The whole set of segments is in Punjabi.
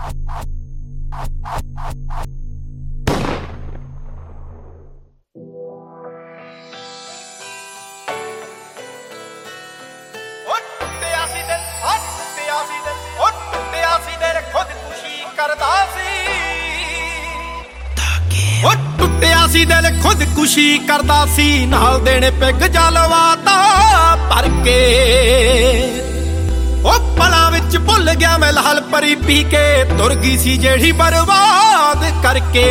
ਟੁੱਟਿਆ ਸੀ ਦਿਲ ਖੁਦਕੁਸ਼ੀ ਕਰਦਾ ਸੀ ਨਾਲ ਦੇਣੇ ਪਿੱਗ ਜਲਵਾਤਾ ਭਰ ਕੇ ਉਹ ਪਲਾਂ ਵਿੱਚ ਭੁੱਲ ਗਿਆ ਮੈਂ ਲਾਲ ਪਰੀ ਪੀ ਕੇ ਤੁਰ ਗਈ ਸੀ ਜਿਹੜੀ ਬਰਬਾਦ ਕਰਕੇ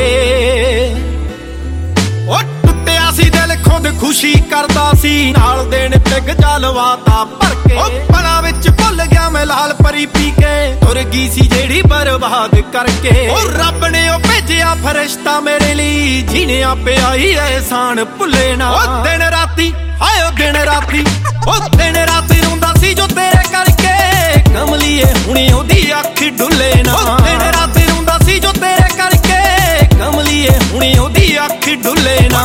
ਉਹ ਟੁੱਟਿਆ ਸੀ ਦਿਲ ਖੁਦਕੁਸ਼ੀ ਕਰਦਾ ਸੀ ਨਾਲ ਦੇਣੇ ਪਿੱਗ ਜਲਵਾਤਾ ਭਰ ਕੇ ਉਹ ਪਲਾਂ ਵਿੱਚ ਭੁੱਲ ਗਿਆ ਮੈਂ ਲਾਲ ਪਰੀ ਪੀ ਕੇ ਤੁਰ ਗਈ ਸੀ ਜਿਹੜੀ ਬਰਬਾਦ ਕਰਕੇ ਉਹ ਰੱਬ ਨੇ ਉਹ ਭੇਜਿਆ ਫਰਿਸ਼ਤਾ ਮੇਰੇ ਲਈ ਜਿਹਨੇ ਆਪੇ ਆਈ ਐਹਸਾਨ ਭੁੱਲੇ ਨਾ ਉਹ ਦਿਨ ਰਾਤੀ ਹਾਏ ਉਹ ਦਿਨ ਰਾਤੀ ਉਹ ਦਿਨ ਰਾਤੀ ਰੋਂਦਾ ਸੀ ਜੋ ਤੇਰੇ ਕਰਕੇ ਕਮਲੀਏ ਹੁਣੀ ਉਹਦੀ ਅੱਖ ਡੁੱਲੇ ਨਾ ਉਹ ਦਿਨ ਰਾਤੀ ਰੋਂਦਾ ਸੀ ਜੋ ਤੇਰੇ ਕਰਕੇ ਕਮਲੀਏ ਹੁਣੀ ਉਹਦੀ ਅੱਖ ਡੁੱਲੇ ਨਾ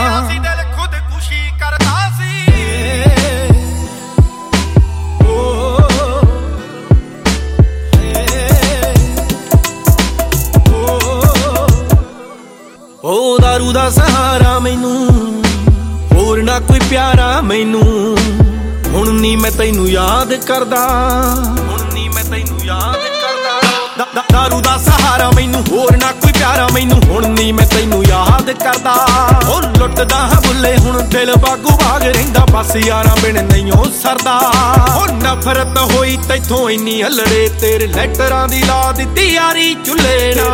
ਉਹ ਦਾਰੂ ਦਾ ਸਹਾਰਾ ਮੈਨੂੰ ਹੋਰ ਨਾ ਕੋਈ ਪਿਆਰਾ ਮੈਨੂੰ ਹੁਣ ਨੀ ਮੈਂ ਤੈਨੂੰ ਯਾਦ ਕਰਦਾ ਹੁਣ ਨੀ ਮੈਂ ਤੈਨੂੰ ਯਾਦ ਕਰਦਾ ਦਾਰੂ ਦਾ ਸਹਾਰਾ ਮੈਨੂੰ ਹੋਰ ਨਾ ਕੋਈ ਪਿਆਰਾ ਮੈਨੂੰ ਹੁਣ ਨੀ ਮੈਂ ਤੈਨੂੰ ਯਾਦ ਕਰਦਾ ਉਹ ਲੁੱਟਦਾ ਹਾਂ ਬੁੱਲੇ ਹੁਣ ਦਿਲ ਬਾਗੂ ਬਾਗ ਰਹਿੰਦਾ ਬਸ ਯਾਰਾਂ ਬਿਨ ਨਹੀਂ ਉਹ ਸਰਦਾ ਉਹ ਨਫ਼ਰਤ ਹੋਈ ਤੈਥੋਂ ਇੰਨੀ ਹਲੜੇ ਤੇਰੇ ਲੈਟਰਾਂ ਦੀ ਲਾ ਦਿੱਤੀ ਯਾਰੀ ਚੁੱਲੇ ਨਾ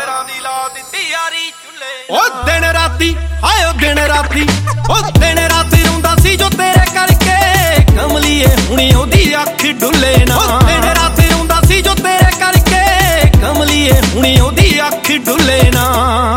ਉਹ ਦਿਨ ਰਾਤੀ ਹਾਏ ਉਹ ਦਿਨ ਰਾਤੀ ਉਹ ਦਿਨ ਰਾਤੀ ਰੋਂਦਾ ਸੀ ਜੋ ਤੇਰੇ ਕਰਕੇ ਕਮਲੀਏ ਹੁਣੀ ਉਹਦੀ ਅੱਖ ਡੁੱਲੇ ਨਾ ਉਹ ਦਿਨ ਰਾਤੀ ਰੋਂਦਾ ਸੀ ਜੋ ਤੇਰੇ ਕਰਕੇ ਕਮਲੀਏ ਹੁਣੀ ਉਹਦੀ ਅੱਖ ਡੁੱਲੇ ਨਾ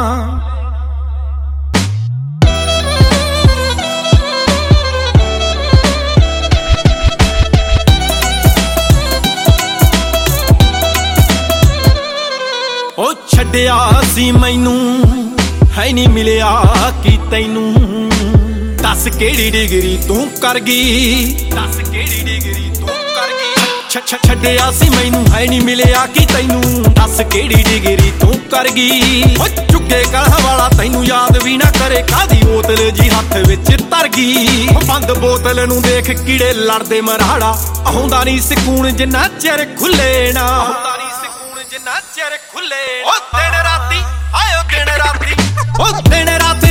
ਉਹ ਛੱਡਿਆ ਸੀ ਮੈਨੂੰ ਹੈ ਨੀ ਮਿਲਿਆ ਕੀ ਤੈਨੂੰ ਦੱਸ ਕਿਹੜੀ ਡਿਗਰੀ ਤੂੰ ਕਰ ਗਈ ਦੱਸ ਕਿਹੜੀ ਡਿਗਰੀ ਤੂੰ ਕਰ ਗਈ ਛੱਡਿਆ ਸੀ ਮੈਨੂੰ ਹੈ ਨੀ ਮਿਲਿਆ ਕੀ ਤੈਨੂੰ ਦੱਸ ਕਿਹੜੀ ਡਿਗਰੀ ਤੂੰ ਕਰ ਗਈ ਉਹ ਚੁੱਕੇ ਕਲਹ ਵਾਲਾ ਤੈਨੂੰ ਯਾਦ ਵੀ ਨਾ ਕਰੇ ਕਾਦੀ ਬੋਤਲ ਜੀ ਹੱਥ ਵਿੱਚ ਧਰ ਗਈ ਉਹ ਬੰਦ ਬੋਤਲ ਨੂੰ ਦੇਖ ਕੀੜੇ ਲੜਦੇ ਮਰਾੜਾ ਆਉਂਦਾ ਨੀ ਸਕੂਨ ਜਿੰਨਾ ਚਿਰ ਖੁੱਲੇ ਨਾ ਆਉਂਦਾ ਨੀ ਸਕੂਨ ਜਿੰਨਾ ਚਿਰ ਖੁੱਲੇ ਉਹ ਦਿਨ ਰਾਤੀ ਆਇਓ ਦਿਨ ਰਾਤੀ ਉਹ ਦਿਨ ਰਾਤੀ